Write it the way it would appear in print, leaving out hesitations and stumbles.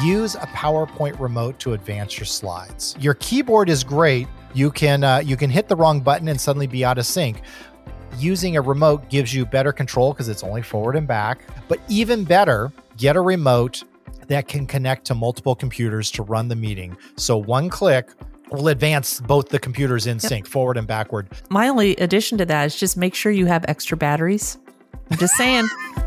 use a PowerPoint remote to advance your slides. Your keyboard is great. You can hit the wrong button and suddenly be out of sync. Using a remote gives you better control because it's only forward and back. But even better, get a remote that can connect to multiple computers to run the meeting. So one click will advance both the computers in sync, forward and backward. My only addition to that is just make sure you have extra batteries. I'm just saying.